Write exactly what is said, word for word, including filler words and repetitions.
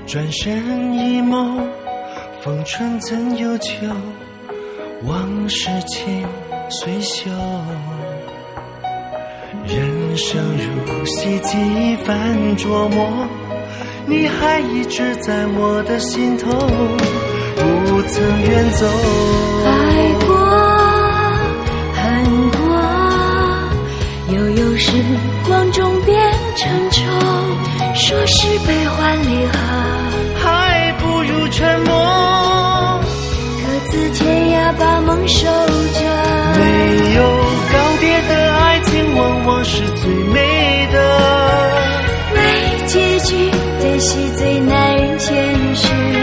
转身一眸，风春怎有秋，往事情随袖。人生如戏，几番琢磨，你还一直在我的心头，不曾远走。 爱过恨过，悠悠时光中变成愁，说是悲欢离合， 还不如沉默， 各自天涯把梦守着。 没有告别的爱情往往是最美的， 没结局的戏最耐人谦虚。